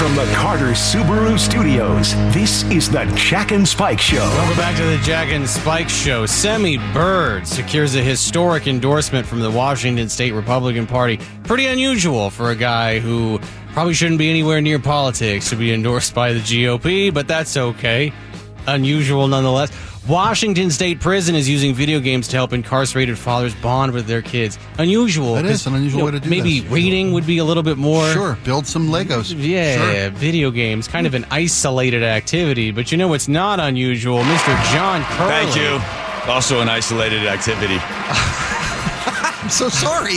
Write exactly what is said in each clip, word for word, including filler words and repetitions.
From the Carter Subaru Studios, this is the Jack and Spike Show. Welcome back to the Jack and Spike Show. Semi Bird secures a historic endorsement from the Washington State Republican Party. Pretty unusual for a guy who probably shouldn't be anywhere near politics to be endorsed by the G O P, but that's okay. Unusual nonetheless. Washington State Prison is using video games to help incarcerated fathers bond with their kids. Unusual. That is an unusual you know, way to do maybe this. reading would be a little bit more... Sure, build some Legos. Yeah, sure. Video games, kind of an isolated activity. But you know what's not unusual? Mister John Curley. Thank you. Also an isolated activity. I'm so sorry.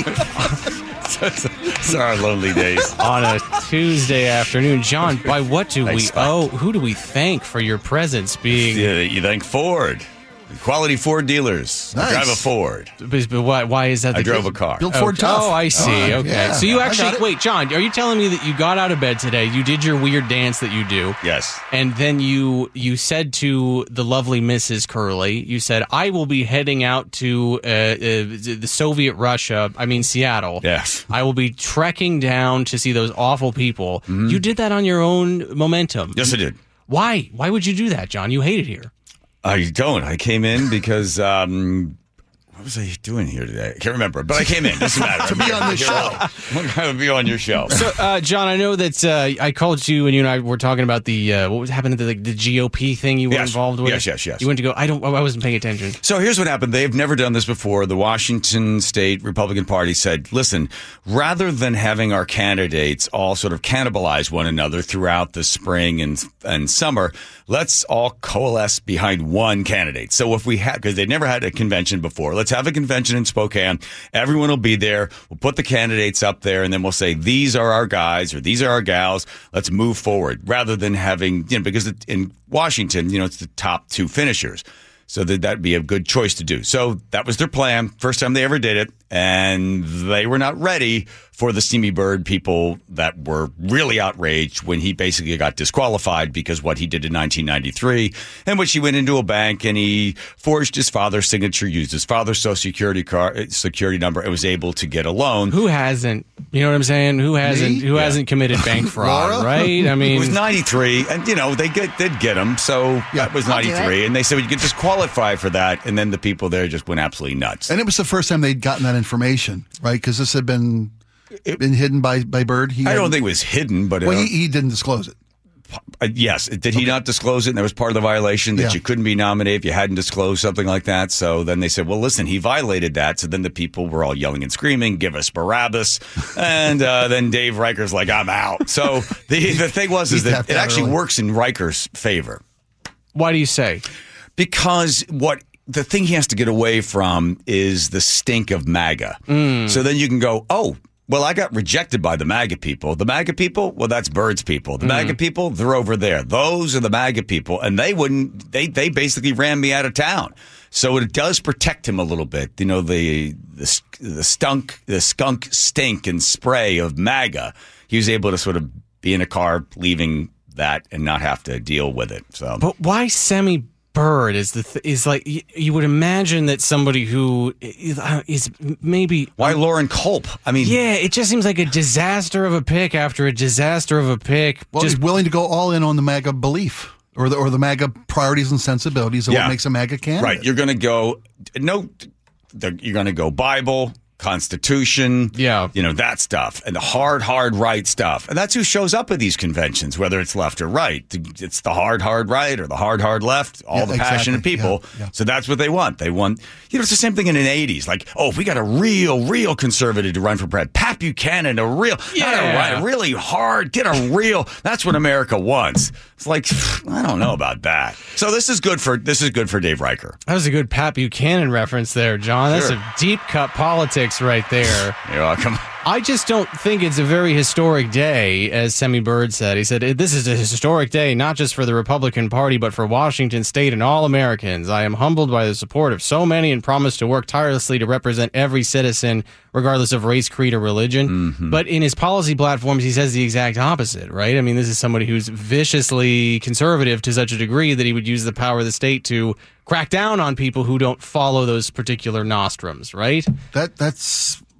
It's our lonely days. On a Tuesday afternoon. John, by what do Thanks, we Spike. owe? Who do we thank for your presence being... Yeah, you thank Ford. Quality Ford dealers. I Nice. drive a Ford. But, but why, why is that the I drove case? a car. Built Ford Okay. tough. Oh, I see. All right, Okay. yeah, so you I actually... got it. Wait, John, are you telling me that you got out of bed today, you did your weird dance that you do, Yes. and then you you said to the lovely Missus Curley, you said, I will be heading out to uh, uh, the Soviet Russia, I mean Seattle. Yes. I will be trekking down to see those awful people. You did that on your own momentum. Yes, I did. Why? Why would you do that, John? You hate it here. I don't. I came in because, um, what was I doing here today? I can't remember, but I came in. Doesn't matter. To be on this show. I'm going to be on your show. So, uh, John, I know that uh, I called you and you and I were talking about the uh, what was happening to the, the G O P thing you were Yes. involved with. Yes, yes, yes. You went to go. I don't. I wasn't paying attention. So here's what happened. They've never done this before. The Washington State Republican Party said, listen, rather than having our candidates all sort of cannibalize one another throughout the spring and, and summer, let's all coalesce behind one candidate. So if we had, because they'd never had a convention before, let's have a convention in Spokane. Everyone will be there. We'll put the candidates up there and then we'll say, these are our guys or these are our gals. Let's move forward rather than having, you know, because in Washington, you know, it's the top two finishers. So that that'd be a good choice to do. So that was their plan. First time they ever did it. And they were not ready for the Semi Bird people that were really outraged when he basically got disqualified because what he did in nineteen ninety-three, in which he went into a bank and he forged his father's signature, used his father's social security card, security number, and was able to get a loan. Who hasn't? You know what I'm saying? Who hasn't? Me? Who Yeah. hasn't committed bank fraud? Laura? Right? I It mean, was ninety-three, and you know they get did get him, so that was I'll do ninety-three, it. and they said well, you could disqualify for that, and then the people there just went absolutely nuts. And it was the first time they'd gotten that information, right? Because this had been been hidden by, by Bird. He I don't hadn't- think it was hidden, but Well, uh, he, he didn't disclose it. uh, yes, did he not disclose it? And that was part of the violation that Yeah. you couldn't be nominated if you hadn't disclosed something like that. So then they said, well, listen, he violated that. So then the people were all yelling and screaming, give us Barabbas. And uh, then Dave Riker's like, I'm out. So the the thing was is He that tapped it out actually early. works in Riker's favor. why do you say? Because what the thing he has to get away from is the stink of MAGA. So then you can go, oh, well, I got rejected by the MAGA people. The MAGA people, well, that's Bird's people. The MAGA people, they're over there. Those are the MAGA people. And they wouldn't, they, they basically ran me out of town. So it does protect him a little bit. You know, the, the, the stunk, the skunk stink and spray of MAGA. He was able to sort of be in a car leaving that and not have to deal with it. So, But why Semi Bird is the th- is like you, you would imagine that somebody who is, uh, is maybe why Lauren Culp? I mean, yeah, it just seems like a disaster of a pick after a disaster of a pick. Well, just he's willing to go all in on the MAGA belief or the or the MAGA priorities and sensibilities of Yeah. what makes a MAGA candidate. right. You're going to go, no, the- you're going to go Bible, Constitution, Yeah. you know, that stuff, and the hard, hard right stuff. And that's who shows up at these conventions, whether it's left or right. It's the hard, hard right or the hard, hard left, all Yeah, the passionate exactly. people. Yeah, yeah. So that's what they want. They want, you know, it's the same thing in the eighties. Like, oh, if we got a real, real conservative to run for president, Pat Buchanan, a real, not a Yeah. right, a really hard, get a real, that's what America wants. It's like, I don't know about that. So this is good for, this is good for Dave Riker. that was a good Pat Buchanan reference there, John. That's Sure. a deep cut politics right there. You're welcome. I just don't think it's a very historic day, as Semi Bird said. He said, this is a historic day, not just for the Republican Party, but for Washington State and all Americans. I am humbled by the support of so many and promise to work tirelessly to represent every citizen, regardless of race, creed, or religion. Mm-hmm. But in his policy platforms, he says the exact opposite, right? I mean, this is somebody who's viciously conservative to such a degree that he would use the power of the state to crack down on people who don't follow those particular nostrums, right? That that's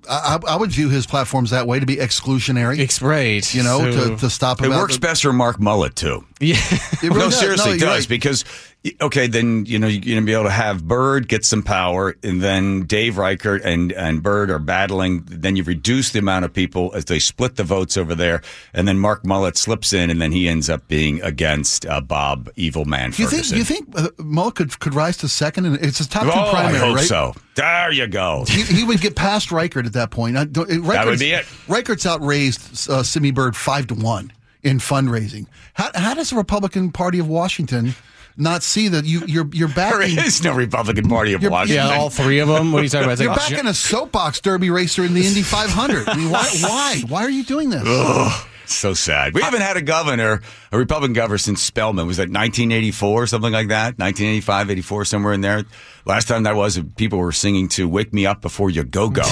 I, I would view his platforms that way, to be exclusionary. It's right. You know, So- to, to stop It about works the- best for Mark Mullet, too. Yeah. It really No, does. seriously, it you're does right. because okay, then you know you're going to be able to have Bird get some power, and then Dave Reichert and and Bird are battling. Then you reduce the amount of people as they split the votes over there, and then Mark Mullet slips in, and then he ends up being against uh, Bob Evil Man Do you think? Ferguson. Do you think uh, Mullet could could rise to second? And it's a top two oh, primary, I hope right? so. There you go. He, he would get past Reichert at that point. I don't, That would be it. Reichert's outraised uh, Simi Bird five to one in fundraising. How, how does the Republican Party of Washington not see that you you're you're There backing? is no Republican Party of You're- Washington. Yeah, all three of them. What are you talking about? It's You're like, backing a soapbox derby racer in the Indy five hundred. I mean, why? Why? Why are you doing this? Ugh, so sad. We haven't had a governor, a Republican governor, since Spellman. Was that nineteen eighty-four, something like that? nineteen eighty-five, eighty-four, somewhere in there. Last time that was, people were singing to "Wake Me Up Before You Go Go."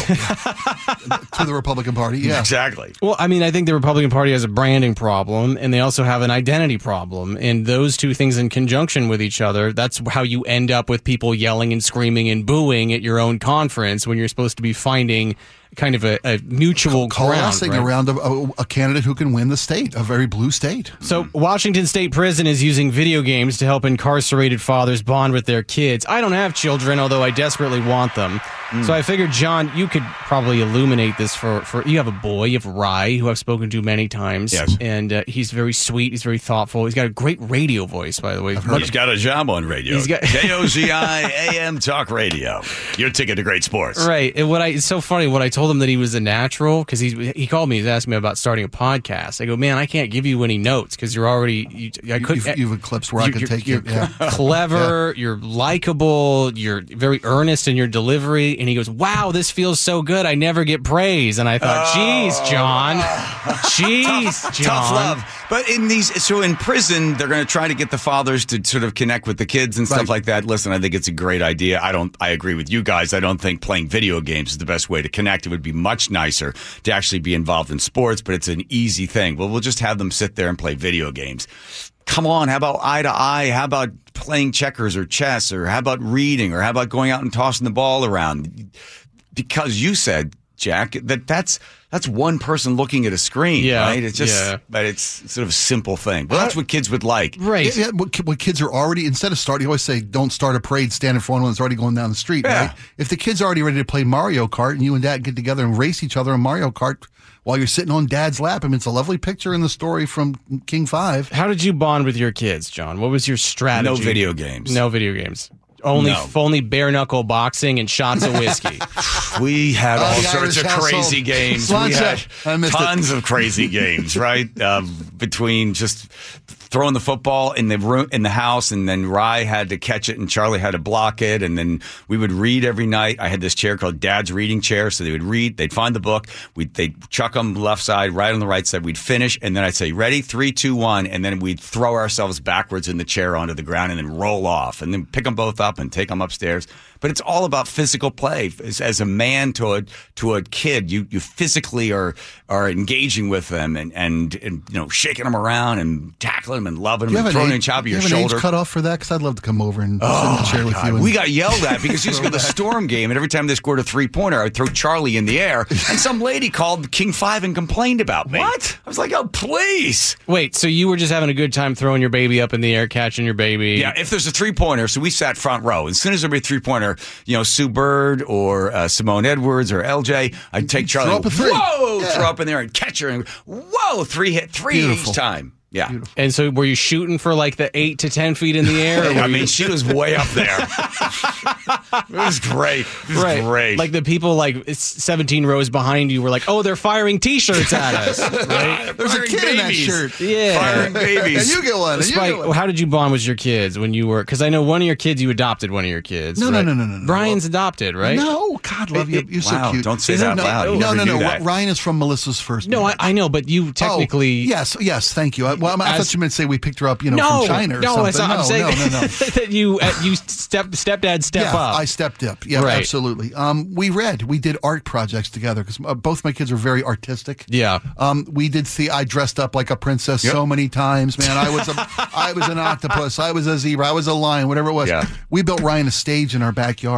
To the Republican Party, yeah. Exactly. Well, I mean, I think the Republican Party has a branding problem, and they also have an identity problem. And those two things in conjunction with each other, that's how you end up with people yelling and screaming and booing at your own conference when you're supposed to be finding kind of a, a mutual ground. Coalescing Right? around a, a, a candidate who can win the state, a very blue state. So, Washington State Prison is using video games to help incarcerated fathers bond with their kids. I don't have children, although I desperately want them. Mm. So I figured, John, you could probably illuminate this for, for you have a boy, you have Rye, who I've spoken to many times. Yes. And uh, he's very sweet, he's very thoughtful. He's got a great radio voice, by the way. He's got a job on radio. He's got- K O Z I A M Talk Radio. Your ticket to great sports. Right. And what I it's so funny when I told him that he was a natural, because he he called me, he's asked me about starting a podcast. I go, man, I can't give you any notes because you're already you, I You- couldn't You've, you've eclipsed where I you're- could you're- take you. you're Yeah. clever, you're likable, you're very earnest in your delivery. And he goes, wow, this feels so good. I never get praise. And I thought, geez, John. Jeez, John. Tough love. But in these, so in prison, they're going to try to get the fathers to sort of connect with the kids and stuff Right. like that. Listen, I think it's a great idea. I don't, I agree with you guys. I don't think playing video games is the best way to connect. It would be much nicer to actually be involved in sports, but it's an easy thing. Well, we'll just have them sit there and play video games. Come on, how about eye to eye? How about playing checkers or chess? Or how about reading? Or how about going out and tossing the ball around? Because you said, Jack, that that's that's one person looking at a screen, Yeah, right? It's just, yeah. but it's sort of a simple thing. Well, that's what kids would like. Right. Yeah, yeah, what, ki- what kids are already, instead of starting, you always say, don't start a parade, stand in front of one that's already going down the street, Yeah. right? If the kid's already ready to play Mario Kart and you and dad get together and race each other in Mario Kart while you're sitting on dad's lap, I mean, it's a lovely picture in the story from King five. How did you bond with your kids, John? What was your strategy? No video games. No video games. Only No. only bare knuckle boxing and shots of whiskey. We had all Oh, the sorts Irish of household. crazy games. Swan We had set. I missed it. tons of crazy games, right? Um, between just throwing the football in the room in the house, and then Rye had to catch it, and Charlie had to block it, and then we would read every night. I had this chair called Dad's reading chair, so they would read. They'd find the book. We'd they'd chuck them left side, right on the right side. We'd finish, and then I'd say, "Ready, three, two, one," and then we'd throw ourselves backwards in the chair onto the ground, and then roll off, and then pick them both up and take them upstairs. But it's all about physical play. As, as a man to a to a kid, you you physically are are engaging with them and, and, and you know shaking them around and tackling them and loving Do you them have and an throwing age, them on top of do you your have an shoulder. age cutoff for that? Because I'd love to come over and sit in the chair with God, you. And, we got yelled at because used to go to the Storm game, and every time they scored a three pointer, I'd throw Charlie in the air, and some lady called King Five and complained about me. What? I was like, oh please. Wait, so you were just having a good time throwing your baby up in the air, catching your baby? Yeah, if there's a three-pointer, so we sat front row. As soon as there would be a three-pointer, you know, Sue Bird or uh, Simone Edwards or L J, I'd take Charlie. Throw up a three. Whoa! Yeah. Throw up in there and catch her. And, whoa! Three hit, three Beautiful. each time. Yeah. And so were you shooting for like the eight to ten feet in the air? Or I were you- mean, she was way up there. It was great. It was right. great. Like the people like seventeen rows behind you were like, oh, they're firing T-shirts at us. Right? There's a Firing kid in that babies. shirt. Yeah. Firing babies. And you get one. And you Spike, get one. how did you bond with your kids when you were? Because I know one of your kids, you adopted one of your kids. No, no, right? no, no, no, no. Brian's adopted, right? No, God, love you. You're wow, so cute. don't say Isn't that it- loud. You No, never no, do no. that. Ryan is from Melissa's first. No, I, marriage. I know, but you technically. Oh, yes, yes. Thank you. I, well, I As- thought you meant to say we picked her up, you know, No, from China or no, something. it's not, no, I'm saying no, no, no. that you uh, you step stepdad step yeah, up. I stepped up. Yeah, Right. absolutely. Um, we read. We did art projects together because uh, both my kids are very artistic. Yeah. Um, we did. The, I dressed up like a princess so many times, man. I was a, I was an octopus. I was a zebra. I was a lion. Whatever it was. Yeah. We built Ryan a stage in our backyard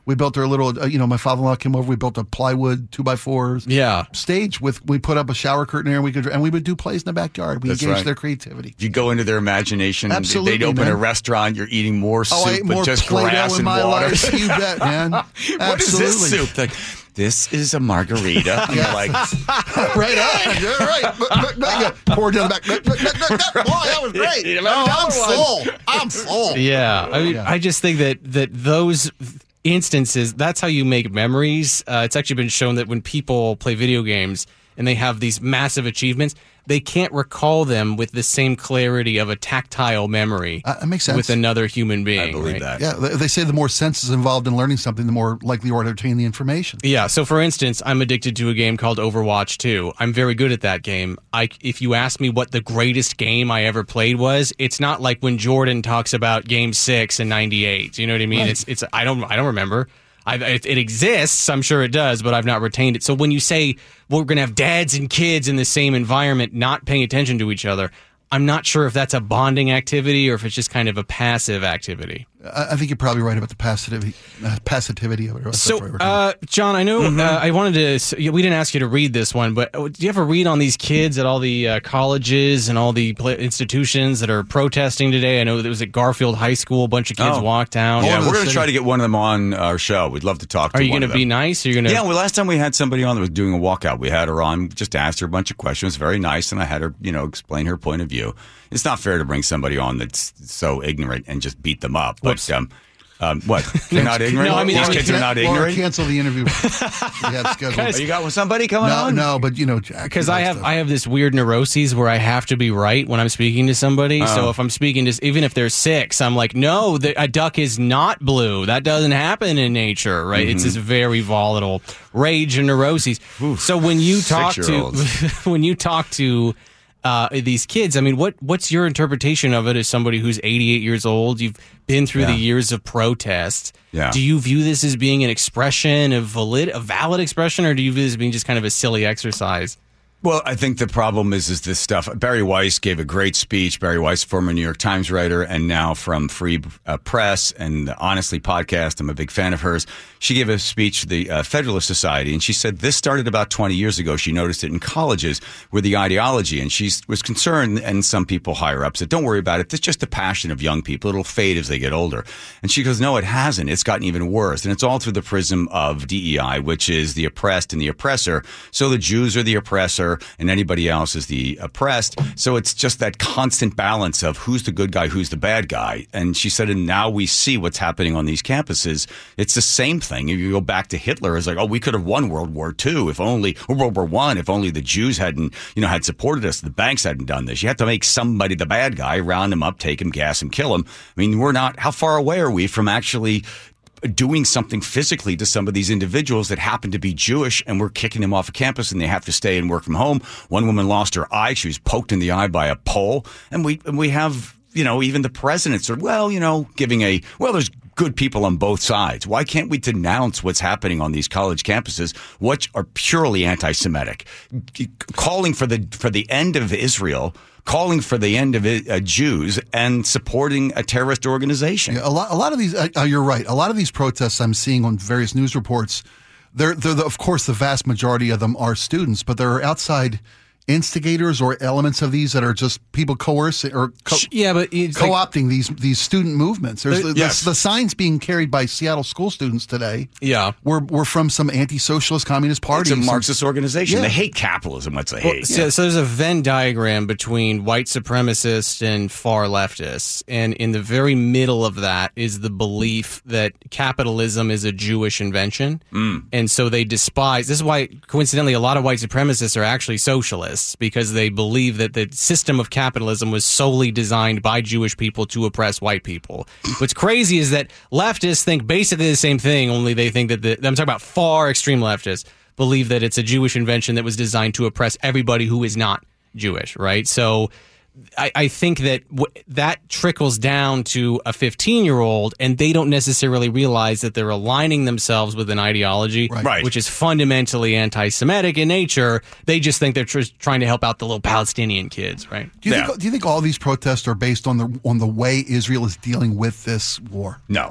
We built our little, uh, you know, my father-in-law came over. We built a plywood two by fours Yeah. stage with. We put up a shower curtain there, and we could and we would do plays in the backyard. We That's engaged right. their creativity. You go into their imagination. Absolutely, They'd open man. a restaurant. You're eating more soup, Oh, I ate but more just Play-Doh grass in and my water. life. You bet, man. What Absolutely. is this soup? Like, this is a margarita. And you're like, Right on. You're right. Pour it down the back. Boy, that was great. You know, No, I'm another one. full. I'm full. Yeah, I mean, Yeah. I just think that that those instances, that's how you make memories. Uh, it's actually been shown that when people play video games and they have these massive achievements, they can't recall them with the same clarity of a tactile memory Uh, that makes sense. with another human being. I believe right? that. Yeah, they they say the more senses involved in learning something, the more likely you are to retain the information. Yeah. So, for instance, I'm addicted to a game called Overwatch two. I'm very good at that game. I, if you ask me what the greatest game I ever played was, it's not like when Jordan talks about Game Six in ninety-eight. You know what I mean? Right. It's it's I don't I don't remember. I, it, it exists. I'm sure it does, but I've not retained it. So when you say, well, we're going to have dads and kids in the same environment, not paying attention to each other, I'm not sure if that's a bonding activity or if it's just kind of a passive activity. I, I think you're probably right about the passivity, uh, passivity of it. That's So, the right word. uh, John, I know Mm-hmm. uh, I wanted to. So, yeah, we didn't ask you to read this one, but uh, do you ever read on these kids at all the uh, colleges and all the pla institutions that are protesting today? I know there was at Garfield High School, a bunch of kids Oh. walked down. Yeah, over we're the going to city. try to get one of them on our show. We'd love to talk to Are you one going of to be them. nice? Or you're going to? Yeah, well, last time we had somebody on that was doing a walkout. We had her on, just asked her a bunch of questions. Very nice, and I had her, you know, explain her point of view. It's not fair to bring somebody on that's so ignorant and just beat them up. But um, um, what? They're not ignorant. No, I mean, these I kids are not Or ignorant. cancel the interview. we had scheduled. Oh, you got somebody coming No, on? no, but you know, Jack. Because he I likes have to- I have this weird neuroses where I have to be right when I'm speaking to somebody. Oh. So if I'm speaking to even if there's six, I'm like, no, the, a duck is not blue. That doesn't happen in nature, right? It's this very volatile rage and neuroses. So when you talk to Six-year-olds. when you talk to uh, these kids, I mean, what what's your interpretation of it as somebody who's eighty-eight years old? You've been through the Yeah. years of protest. Yeah. Do you view this as being an expression, a valid, a valid expression, or do you view this as being just kind of a silly exercise? Well, I think the problem is is this stuff. Barry Weiss gave a great speech. Barry Weiss, former New York Times writer, and now from Free uh, Press and the Honestly podcast. I'm a big fan of hers. She gave a speech to the uh, Federalist Society, and she said this started about twenty years ago. She noticed it in colleges with the ideology, and she was concerned, and some people higher up said, don't worry about it. It's just the passion of young people. It'll fade as they get older. And she goes, no, it hasn't. It's gotten even worse. And it's all through the prism of D E I, which is the oppressed and the oppressor. So the Jews are the oppressor, and anybody else is the oppressed. So it's just that constant balance of who's the good guy, who's the bad guy. And she said, and now we see what's happening on these campuses. It's the same thing. If you go back to Hitler, it's like, oh, we could have won World War Two if only, or World War One, if only the Jews hadn't, you know, had supported us. The banks hadn't done this. You have to make somebody the bad guy, round him up, take him, gas him, kill him. I mean, we're not, how far away are we from actually doing something physically to some of these individuals that happen to be Jewish, and we're kicking them off of campus and they have to stay and work from home? One woman lost her eye. She was poked in the eye by a pole. And we, and we have, you know, even the president said, well, you know, giving a, well, there's good people on both sides. Why can't we denounce what's happening on these college campuses, which are purely anti-Semitic, calling for the, for the end of Israel, calling for the end of uh, Jews, and supporting a terrorist organization? Yeah, a lot, a lot of these. Uh, uh, you're right. A lot of these protests I'm seeing on various news reports. They're, they're the, of course, the vast majority of them are students, but there are outside instigators or elements of these that are just people coercing or co- Yeah, but it's like- co-opting these these student movements. There's the, yes. the, the signs being carried by Seattle school students today. yeah. were were from some anti-socialist communist party. It's a some- Marxist organization. Yeah. They hate capitalism. What's they Well, hate? so, so there's a Venn diagram between white supremacists and far leftists, and in the very middle of that is the belief that capitalism is a Jewish invention, mm. and so they despise. This is why, coincidentally, a lot of white supremacists are actually socialists, because they believe that the system of capitalism was solely designed by Jewish people to oppress white people. What's crazy is that leftists think basically the same thing, only they think that the, I'm talking about far extreme leftists believe that it's a Jewish invention that was designed to oppress everybody who is not Jewish, right? So I, I think that w- that trickles down to a fifteen-year-old, and they don't necessarily realize that they're aligning themselves with an ideology Right. which is fundamentally anti-Semitic in nature. They just think they're tr- trying to help out the little Palestinian kids, right? Do you Yeah. think? Do you think all these protests are based on the on the way Israel is dealing with this war? No.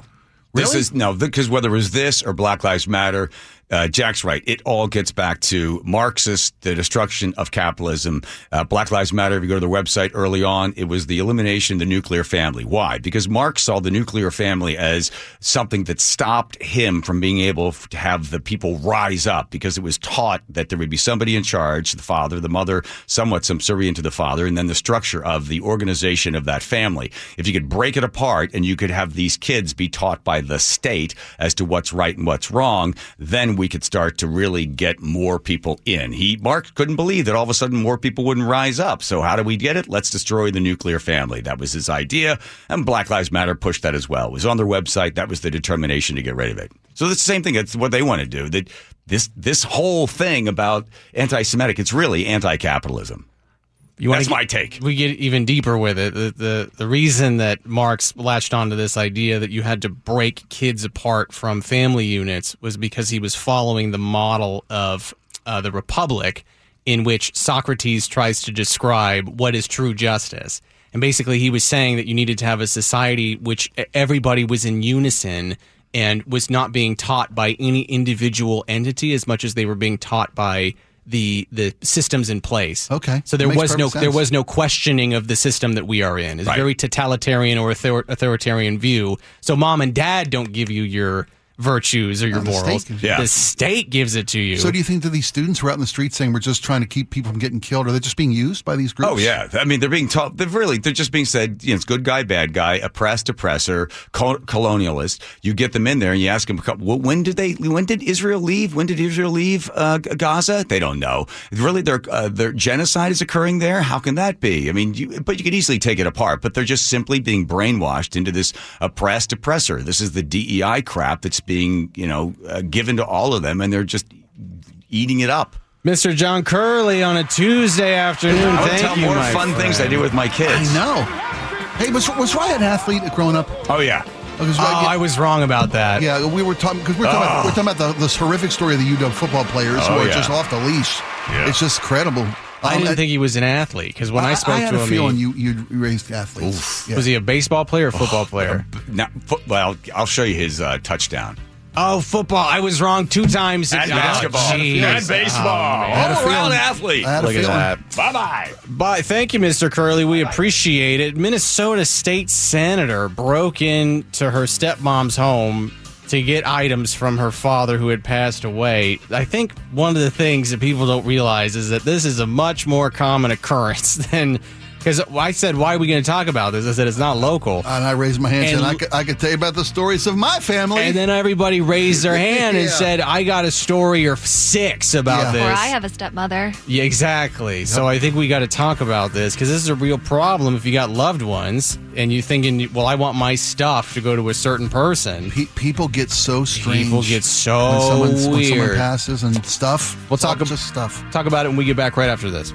This Really? is no, because whether it was this or Black Lives Matter, uh, Jack's right. It all gets back to Marxist, the destruction of capitalism. Uh, Black Lives Matter, if you go to the website early on, it was the elimination of the nuclear family. Why? Because Marx saw the nuclear family as something that stopped him from being able to have the people rise up, because it was taught that there would be somebody in charge, the father, the mother, somewhat subservient to the father, and then the structure of the organization of that family. If you could break it apart and you could have these kids be taught by the state as to what's right and what's wrong, then we could start to really get more people in. He, Mark couldn't believe that all of a sudden more people wouldn't rise up. So how do we get it? Let's destroy the nuclear family. That was his idea. And Black Lives Matter pushed that as well. It was on their website. That was the determination to get rid of it. So it's the same thing. It's what they want to do. That this, this whole thing about anti-Semitic, it's really anti-capitalism. You That's get, my take. We get even deeper with it. The, the the reason that Marx latched onto this idea that you had to break kids apart from family units was because he was following the model of uh, the Republic, in which Socrates tries to describe what is true justice. And basically, he was saying that you needed to have a society which everybody was in unison and was not being taught by any individual entity as much as they were being taught by the the systems in place. Okay. So there Makes was no perfect there sense. was no questioning of the system that we are in. It's Right. a very totalitarian or author- authoritarian view. So mom and dad don't give you your virtues or your No, the morals. state gives it. Yeah. The state gives it to you. So do you think that these students who are out in the street saying we're just trying to keep people from getting killed, are they just being used by these groups? Oh yeah, I mean they're being taught. They're really they're just being said. You know, it's good guy, bad guy, oppressed, oppressor, col- colonialist. You get them in there and you ask them, well, when did they? When did Israel leave? When did Israel leave uh, Gaza? They don't know. Really, their uh, their genocide is occurring there. How can that be? I mean, you, but you could easily take it apart. But they're just simply being brainwashed into this oppressed oppressor. This is the D E I crap that's being you know uh, given to all of them, and they're just eating it up. Mister John Curley on a Tuesday afternoon. I would Thank tell you, more my fun friend. things I do with my kids. I know. Hey, was was Ryan an athlete growing up? Oh yeah. Because, Oh, I was wrong about that. Yeah, we were talking because we're talking about, we're talking about the, this horrific story of the U W football players who Oh, are yeah. just off the leash. Yeah. It's just credible. I Um, didn't think he was an athlete because when I, spoke I had to a him, feeling he, you you raised athletes. Yeah. was he a baseball player or football player? Now, foot, well, I'll show you his uh, touchdown. Oh, football. I was wrong two times. And Oh, basketball. jeez. And baseball. Oh, man. All around feeling. athlete. I had a Look at feeling. that. Bye-bye. Bye. Thank you, Mister Curley. We appreciate it. Minnesota State Senator broke into her stepmom's home to get items from her father who had passed away. I think one of the things that people don't realize is that this is a much more common occurrence than... Because I said, why are we going to talk about this? I said, it's not local. And I raised my hand And- and I could, I could tell you about the stories of my family. And then everybody raised their hand and Yeah. said, I got a story or six about Yeah. this. Or I have a stepmother. Yeah, exactly. So I think we got to talk about this because this is a real problem if you got loved ones and you're thinking, well, I want my stuff to go to a certain person. Pe- people get so strange. People get so when someone, when someone weird. passes and stuff. We'll talk It's all ab- just stuff. Talk about it when we get back right after this.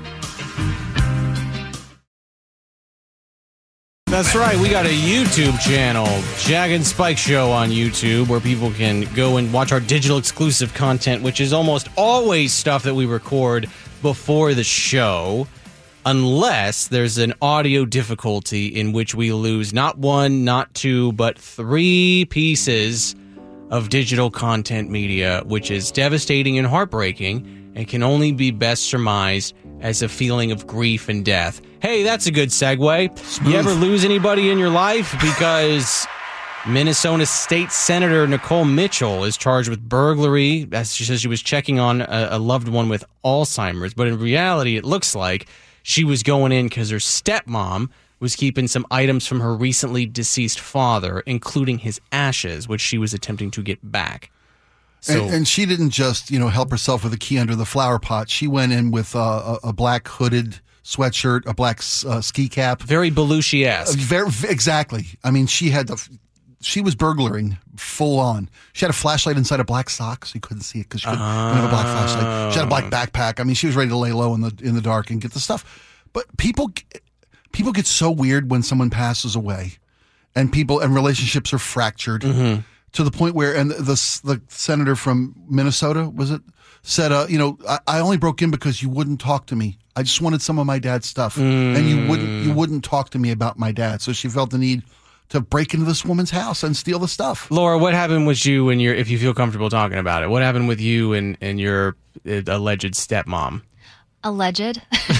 That's right. We got a YouTube channel, Jag and Spike Show on YouTube, where people can go and watch our digital exclusive content, which is almost always stuff that we record before the show, unless there's an audio difficulty in which we lose not one, not two, but three pieces of digital content media, which is devastating and heartbreaking and can only be best surmised as a feeling of grief and death. Hey, that's a good segue. You ever lose anybody in your life? Because Minnesota State Senator Nicole Mitchell is charged with burglary, as she says she was checking on a, a loved one with Alzheimer's. But in reality, it looks like she was going in because her stepmom was keeping some items from her recently deceased father, including his ashes, which she was attempting to get back. So, and, and she didn't just, you know, help herself with a key under the flower pot. She went in with uh, a, a black hooded sweatshirt, a black uh, ski cap. very Belushi-esque. Very, exactly. I mean, she had the, she was burglaring full on. She had a flashlight inside a black sock, so you couldn't see it because she couldn't, couldn't have a black flashlight. She had a black backpack. I mean, she was ready to lay low in the in the dark and get the stuff. But people, people get so weird when someone passes away, and people and relationships are fractured. Mm-hmm. To the point where, and the the senator from Minnesota, was it, said, uh, you know, I, I only broke in because you wouldn't talk to me. I just wanted some of my dad's stuff, Mm. and you wouldn't you wouldn't talk to me about my dad. So she felt the need to break into this woman's house and steal the stuff. Laura, what happened with you and your, if you feel comfortable talking about it, what happened with you and, and your uh, alleged stepmom? Alleged.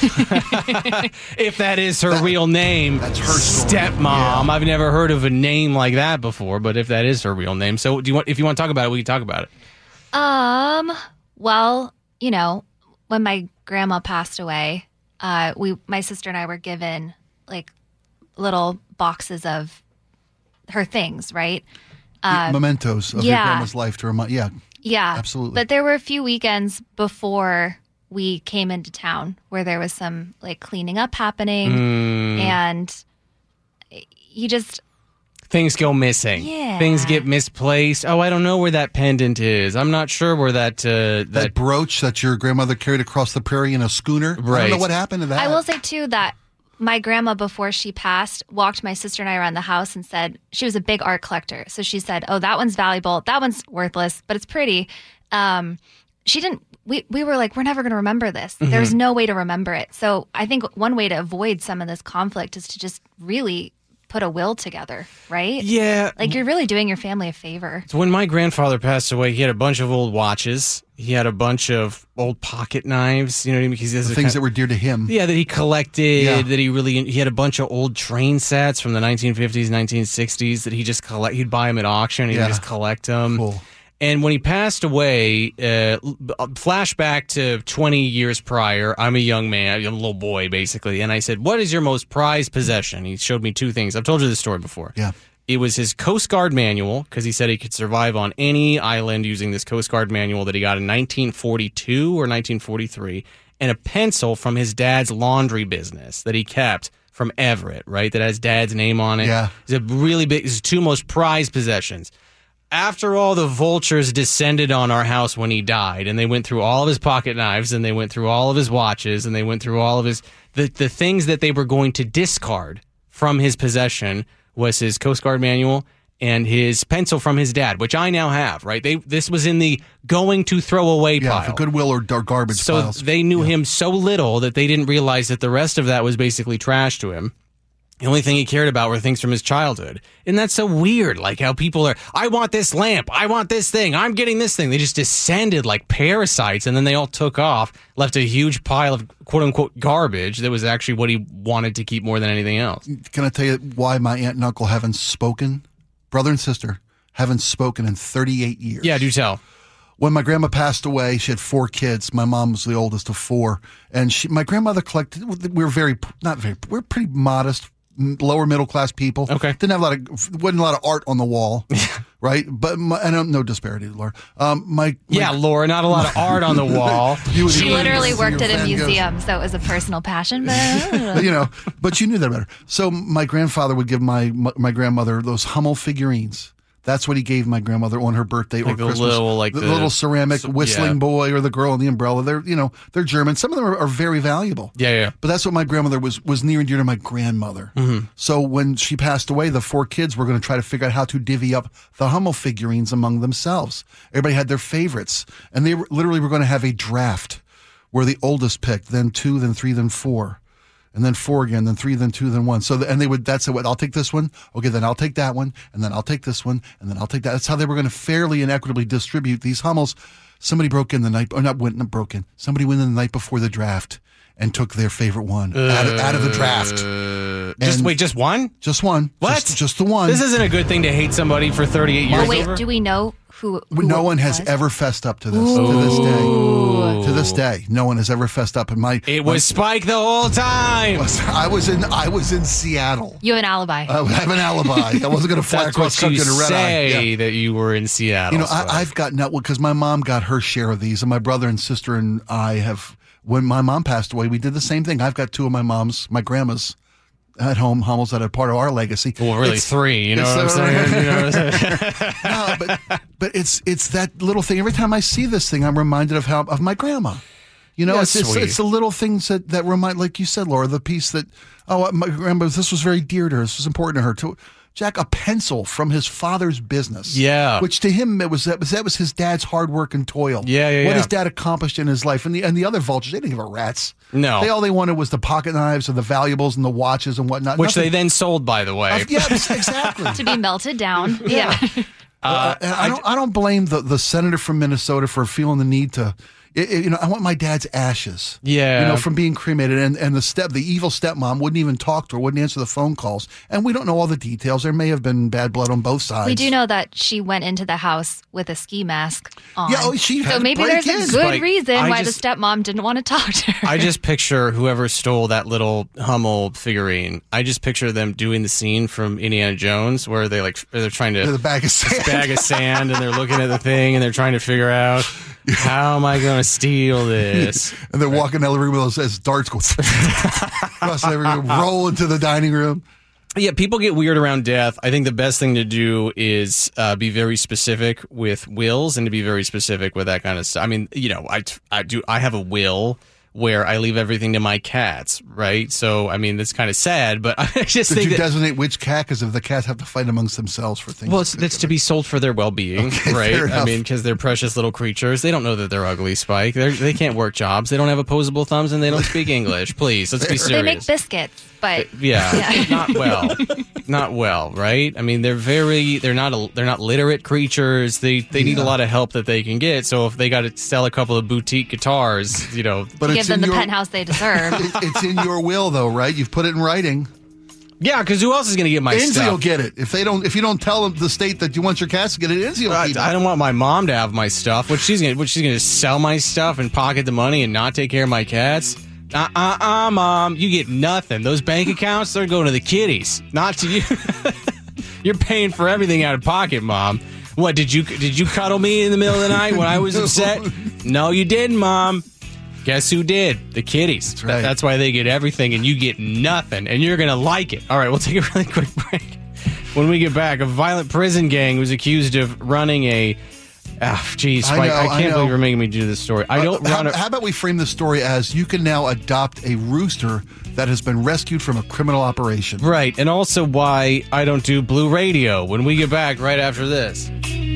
If that is her that, real name, that's her story. Stepmom. Yeah. I've never heard of a name like that before, but if that is her real name, so do you want? If you want to talk about it, we can talk about it. Um. Well, you know, when my grandma passed away, uh, we, my sister and I were given like little boxes of her things, right? Uh, Mementos of yeah. your grandma's life to remind. Yeah. Yeah. Absolutely. But there were a few weekends before we came into town where there was some like cleaning up happening mm. and you just things go missing. Yeah. Things get misplaced. Oh, I don't know where that pendant is. I'm not sure where that uh, that, that brooch that your grandmother carried across the prairie in a schooner. Right. I don't know what happened to that. I will say too that my grandma, before she passed, walked my sister and I around the house and said she was a big art collector. So she said, "Oh, that one's valuable. That one's worthless, but it's pretty." Um, she didn't. We we were like, we're never going to remember this. Mm-hmm. There's no way to remember it. So I think one way to avoid some of this conflict is to just really put a will together, right? Yeah. Like you're really doing your family a favor. So when my grandfather passed away, he had a bunch of old watches. He had a bunch of old pocket knives. You know what I mean? Because the things kind of, that were dear to him. Yeah, that he collected. Yeah. That he really he had a bunch of old train sets from the nineteen fifties, nineteen sixties that he just collect. He'd buy them at auction. He'd Yeah. just collect them. Cool. And when he passed away, uh, flashback to twenty years prior, I'm a young man, I'm a little boy, basically. And I said, "What is your most prized possession?" He showed me two things. I've told you this story before. Yeah. It was his Coast Guard manual, because he said he could survive on any island using this Coast Guard manual that he got in nineteen forty-two or nineteen forty-three, and a pencil from his dad's laundry business that he kept from Everett, right? That has dad's name on it. Yeah. It's a really big, his two most prized possessions. After all the vultures descended on our house when he died, and they went through all of his pocket knives, and they went through all of his watches, and they went through all of his the, the things that they were going to discard from his possession was his Coast Guard manual and his pencil from his dad, which I now have, right? They This was in the going to throw away Yeah, pile. for Goodwill or, or garbage so piles. they knew Yeah. him so little that they didn't realize that the rest of that was basically trash to him. The only thing he cared about were things from his childhood. And that's so weird, like how people are, I want this lamp, I want this thing, I'm getting this thing. They just descended like parasites, and then they all took off, left a huge pile of quote-unquote garbage that was actually what he wanted to keep more than anything else. Can I tell you why my aunt and uncle haven't spoken? Brother and sister haven't spoken in thirty-eight years. Yeah, do tell. When my grandma passed away, she had four kids. My mom was the oldest of four. And she, my grandmother collected, we were very, not very, we we're pretty modest, lower middle class people. Okay. Didn't have a lot of, wasn't a lot of art on the wall. Right. But my, I don't, no disparity, Laura. Um, my, my, Yeah, Laura, not a lot of art on the wall. You would- She you would- literally your worked at a Van Goghs. museum, so it was a personal passion. But you know, but you knew that better. So my grandfather would give my my grandmother those Hummel figurines. That's what he gave my grandmother on her birthday Like or the Christmas. little, like the, the- little ceramic so- whistling yeah. boy or the girl in the umbrella. They're you know they're German. Some of them are, are very valuable. Yeah, yeah. But that's what my grandmother was was near and dear to my grandmother. Mm-hmm. So when she passed away, the four kids were going to try to figure out how to divvy up the Hummel figurines among themselves. Everybody had their favorites, and they were, literally were going to have a draft where the oldest picked, then two, then three, then four. And then four again, then three, then two, then one. So, the, and they would, that's what, I'll take this one. Okay, then I'll take that one. And then I'll take this one. And then I'll take that. That's how they were going to fairly and equitably distribute these Hummels. Somebody broke in the night, or not went, not broke in. Somebody went in the night before the draft and took their favorite one uh, out, of, out of the draft. Uh, just And- wait, just one? Just one. What? Just, just the one. This isn't a good thing to hate somebody for thirty-eight years oh wait, over. do we know who? who no it one has was? ever fessed up to this, to this day. To this day, no one has ever fessed up. And my, It was Spike the whole time. I was in, I was in Seattle. You have an alibi. I have an alibi. I wasn't going to fly That's across what country you in a red eye. say Yeah. that you were in Seattle. You know, Spike. I, I've gotten out because my mom got her share of these, and my brother and sister and I have. When my mom passed away, we did the same thing. I've got two of my mom's, my grandma's, at home Hummels that are part of our legacy. Well, really, It's- three. You know it's, what I'm uh, saying? You know what I'm saying? no, but but it's it's that little thing. Every time I see this thing, I'm reminded of how of my grandma. You know, Yeah, it's, it's sweet. it's the little things that, that remind, like you said, Laura, the piece that, oh, my grandma, this was very dear to her. This was important to her. To Jack, a pencil from his father's business. Yeah. Which to him, it was that was that was his dad's hard work and toil. Yeah, yeah, What yeah. his dad accomplished in his life. And the and the other vultures, they didn't give a rat's. No. They all they wanted was the pocket knives and the valuables and the watches and whatnot. Which they Nothing- then sold, by the way. Uh, yeah, exactly. To be melted down. Yeah. Uh, and I don't. I don't blame the, the senator from Minnesota for feeling the need to. It, it- you know, I want my dad's ashes. Yeah. You know, from being cremated, and and the step, the evil stepmom wouldn't even talk to her, wouldn't answer the phone calls, and we don't know all the details. There may have been bad blood on both sides. We do know that she went into the house with a ski mask on. Yeah, oh, she had so to maybe break there's a in. good Like, reason I why just- the stepmom didn't want to talk to her. I just picture whoever stole that little Hummel figurine. I just picture them doing the scene from Indiana Jones where they like they're trying to The bag of sand. bag of sand and they're looking at the thing and they're trying to figure out how am I going to steal this? And they're walking down the room with those darts go across every room, roll into the dining room. Yeah, people get weird around death. I think the best thing to do is uh, be very specific with wills and to be very specific with that kind of stuff. I mean, you know, I, I do. I have a will where I leave everything to my cats, right? So, I mean, that's kind of sad, but I just Did think you that, designate which cat? Because if the cats have to fight amongst themselves for things. well, it's, it's to be sold for their well-being, Okay, right? fair I enough. mean, because they're precious little creatures. They don't know that they're ugly, Spike. They're, they can't work jobs. They don't have opposable thumbs, and they don't speak English. Please, let's be they serious. make biscuits, but Yeah, Yeah. not well, not well, right? I mean, they're very, they're not, a, they're not literate creatures. They, they need a Yeah. lot of help that they can get. So if they got to sell a couple of boutique guitars, you know, but give it's them in the your, penthouse they deserve. it- It's in your will, though, right? You've put it in writing. yeah, because who else is going to get my Insy stuff? will get it if they don't. If you don't tell them the state that you want your cats to get it, Insy will I, keep it. I don't want my mom to have my stuff. What she's gonna, what she's gonna sell my stuff and pocket the money and not take care of my cats? Uh uh uh, mom, you get nothing. Those bank accounts, they're going to the kiddies, not to you. You're paying for everything out of pocket, mom. What did you did you cuddle me in the middle of the night when I was upset? No, you didn't, mom. Guess who did? The kiddies. That's, right. that's why they get everything and you get nothing, and you're gonna like it. All right, we'll take a really quick break. When we get back, a violent prison gang was accused of running a. Ah, geez, I Spike, I, know, I can't know. believe you're making me do this story. I don't Uh, run how, a. how about we frame the story as you can now adopt a rooster that has been rescued from a criminal operation. Right, and also why I don't do Blue Radio when we get back right after this.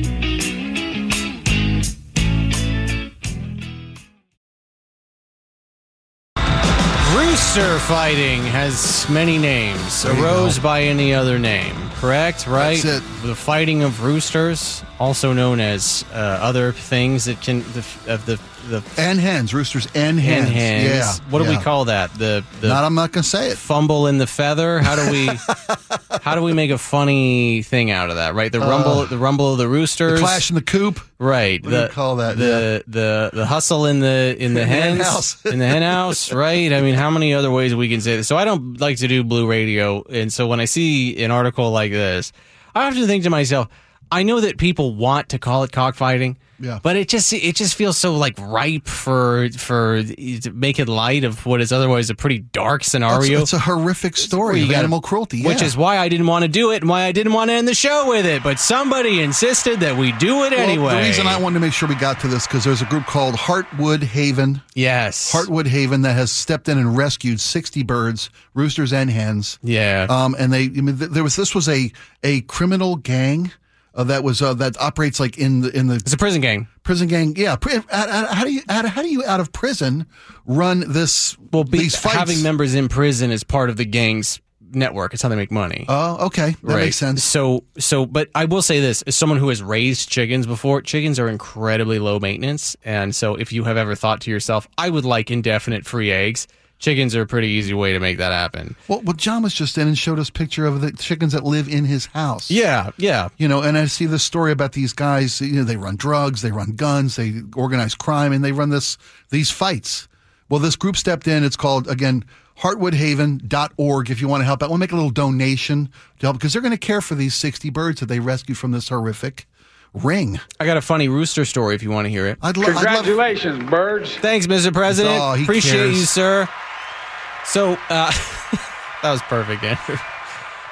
Rooster fighting has many names. There you Arose go. by any other name, correct? Right? That's it. The fighting of roosters, also known as uh, other things that can the of the the And hens, roosters and hens. hen hens. Yeah. What do yeah. we call that? The the Not, I'm not going to say it. fumble in the feather. How do we how do we make a funny thing out of that? Right, the rumble, the rumble of the roosters. Uh, Clash in the coop. Right. What do the, you call that? The, the the hustle in the in the In the hen hens house. in the hen house. Right. I mean, how many other ways we can say this? So I don't like to do Blue Radio, and so when I see an article like this, I have to think to myself, I know that people want to call it cockfighting. Yeah. But it just it just feels so like ripe for for making light of what is otherwise a pretty dark It's, scenario. it's a horrific story You of gotta- animal cruelty. Which yeah. is why I didn't want to do it and why I didn't want to end the show with it. But somebody insisted that we do it Well, anyway. The reason I wanted to make sure we got to this because there's a group called Heartwood Haven. Yes. Heartwood Haven that has stepped in and rescued sixty birds, roosters and hens. Yeah. Um, and they, I mean, th- there was this was a a criminal gang uh, that was uh, that operates like in the in the It's a prison gang. prison gang. Yeah, pri- how, how- how do you how, how do you out of prison run this? Well, be, these fights? having members in prison is part of the gang's network. It's how they make money. Oh, okay, that right. makes sense. So, so, but I will say this: as someone who has raised chickens before, chickens are incredibly low maintenance, and so if you have ever thought to yourself, "I would like indefinite free eggs," chickens are a pretty easy way to make that happen. Well, well, John was just in and showed us a picture of the chickens that live in his house. Yeah, yeah. You know, and I see this story about these guys, you know, they run drugs, they run guns, they organize crime, and they run this these fights. Well, this group stepped in. It's called, again, heartwood haven dot org if you want to help out. We'll make a little donation to help because they're going to care for these sixty birds that they rescued from this horrific ring. I got a funny rooster story if you want to hear it. I'd, lo- I'd love Congratulations, birds. Thanks, Mister President. Oh, he Appreciate cares. you, sir. So, uh, that was perfect, Andrew.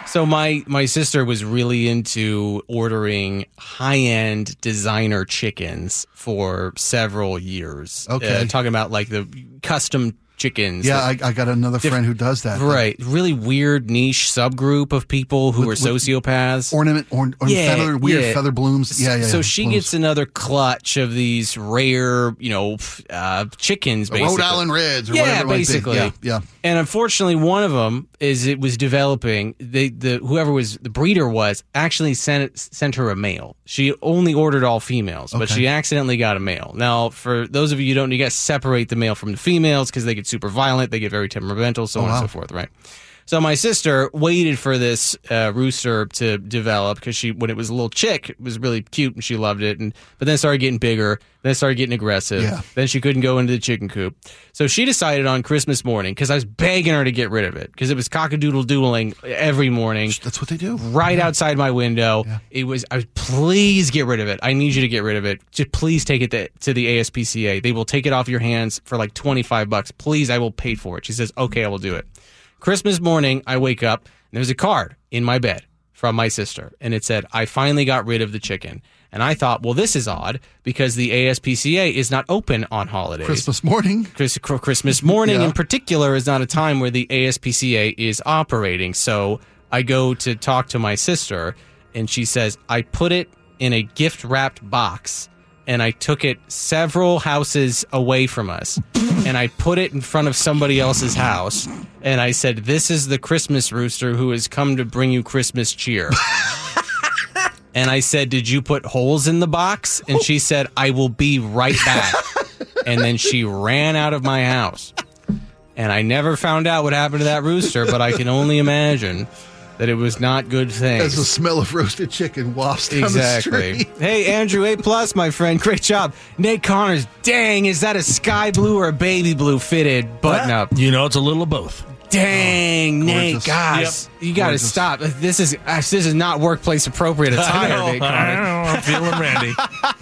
So my my sister was really into ordering high-end designer chickens for several years. Okay. Uh, talking about like the custom chickens. Yeah, that- I, I got another friend who does that. Right. Really weird niche subgroup of people who With- are with sociopaths. Ornament, or, or Yeah, feather, weird yeah. feather blooms. Yeah, yeah. So yeah, she blooms. gets another clutch of these rare, you know, f- uh, chickens, basically. Rhode Island Reds or yeah, whatever it might be. basically. Yeah, yeah. And unfortunately, one of them is it was developing. They, the whoever was the breeder was actually sent sent her a male. She only ordered all females, but Okay. she accidentally got a male. Now, for those of you who don't, you got to separate the male from the females because they get super violent, they get very temperamental, so Oh, on wow. and so forth. Right. So my sister waited for this uh, rooster to develop because she, when it was a little chick, it was really cute and she loved it. And but then it started getting bigger, then it started getting aggressive. Yeah. Then she couldn't go into the chicken coop. So she decided on Christmas morning, because I was begging her to get rid of it, because it was cockadoodle doodling every morning That's what they do. right outside my window. Yeah. It was, I was, please get rid of it. I need you to get rid of it. Just please take it to, to the A S P C A. They will take it off your hands for like twenty-five bucks. Please, I will pay for it. She says, okay, I will do it. Christmas morning, I wake up, and there's a card in my bed from my sister, and it said, I finally got rid of the chicken. And I thought, well, this is odd, because the A S P C A is not open on holidays. Christmas morning. Chris, Christmas morning Yeah. in particular is not a time where the A S P C A is operating. So I go to talk to my sister, and she says, I put it in a gift-wrapped box, and I took it several houses away from us, and I put it in front of somebody else's house, and I said, this is the Christmas rooster who has come to bring you Christmas cheer. And I said, did you put holes in the box? And she said, I will be right back. And then she ran out of my house. And I never found out what happened to that rooster, but I can only imagine that it was not good As the things. smell of roasted chicken wafts down Exactly. the street. Hey, Andrew, A plus, my friend. Great job. Nate Connors, dang, is that a sky blue or a baby blue fitted button up? You know, it's a little of both. Dang, Nate, gorgeous. guys, you got to Gorgeous. stop. This is uh, this is not workplace appropriate attire, I know, Nate I Connors. know, I'm feeling Randy.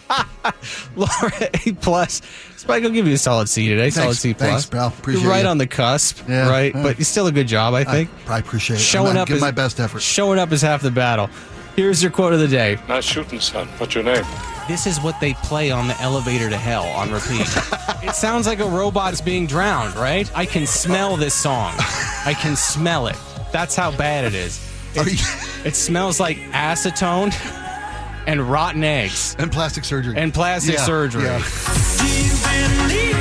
Laura, A plus. Spike, I'll give you a solid C today. Solid Thanks- C plus. thanks, pal. Appreciate You're right you. on the cusp, Yeah, right? yeah. But it's still a good job, I think. I appreciate it. Showing I'm, I'm up giving is my best effort. Showing up is half the battle. Here's your quote of the day. Nice shooting, son. What's your name? This is what they play on the elevator to hell on repeat. It sounds like a robot's being drowned, right? I can smell this song. I can smell it. That's how bad it is. Are It, you- it smells like acetone and rotten eggs and plastic surgery. and plastic Yeah, surgery. yeah. Do you believe